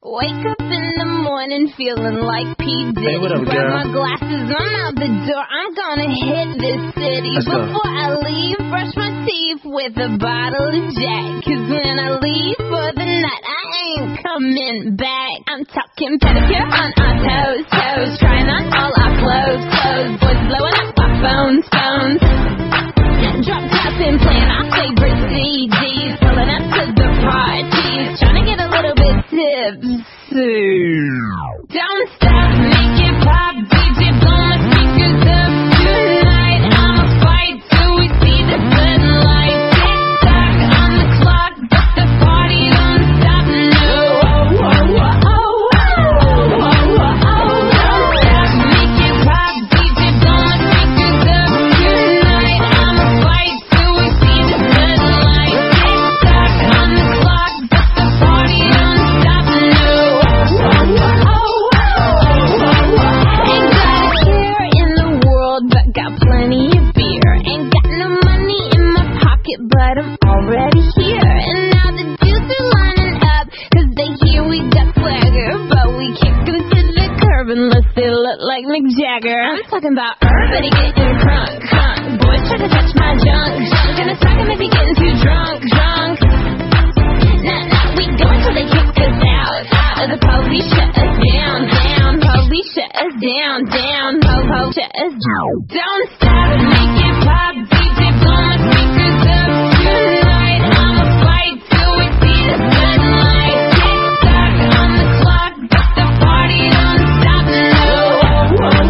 Wake up in the morning feeling like P. Diddy. Hey, what up, grab girl? my glasses, I'm out the door. I'm gonna hit this city. Let's go. Before I leave, brush my teeth with a bottle of Jack. 'Cause when I leave for the night, I ain't coming back. I'm talking pedicure on our toes, trying on all our clothes. Boys blowing up our phones. Drop tops and playing our favorite CDs, pulling up to the parties, trying to get a little bit tipsy. Don't stop, make it pop, DJ, blow my speakers up tonight. I'ma fight till we see the sunlight. Tick tock on the clock, but the party don't stop. No, don't stop, make it pop, DJ, blow my speakers up tonight. I'ma fight till we see the sunlight. Tick tock on the clock, but the party don't stop. No, ain't got a care in the world, but got plenty of beer. Ain't got no money in my pocket, but I'm already here. And now the dudes are lining up, 'cause they hear we got swagger. But we kick them to the curb unless they look like Mick Jagger. I'm talking about everybody getting crunk. Boys try to touch my junk. Gonna talk and maybe getting too drunk. Nah, we go until they kick us out. The police shut us down. Police shut us down. Po shut us down. Don't stop, make it pop, DJ, blow my speakers up tonight. I'ma fight till we see the sunlight. Tick tock on the clock, but the party don't stop. No, don't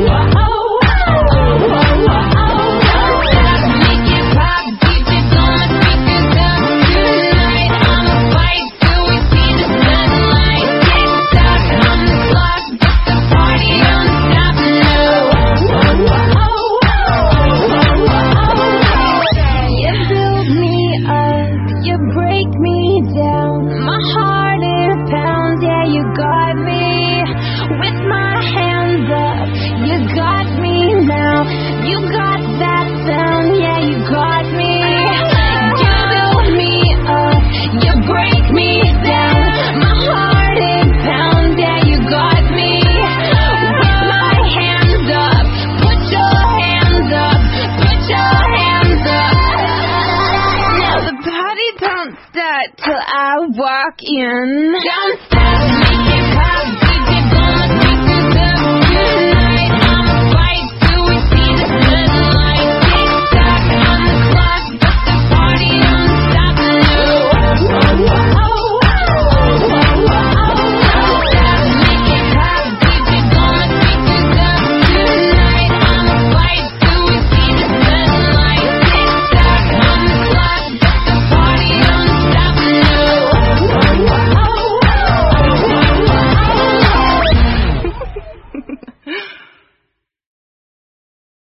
stop, make it pop, DJ, blow my speakers up tonight. I'ma fight till we see the sunlight. Tick tock on the clock, but the party don't stop. No, you build me up, you break me down. My heart it pounds, yeah, you got me with my hands up. You got me now, you got that sound, yeah, you got me. You build me up, you break me down. My heart it pounds, yeah, you got me with my hands up. Put your hands up, put your hands up. Now the party don't start till I walk in. Don't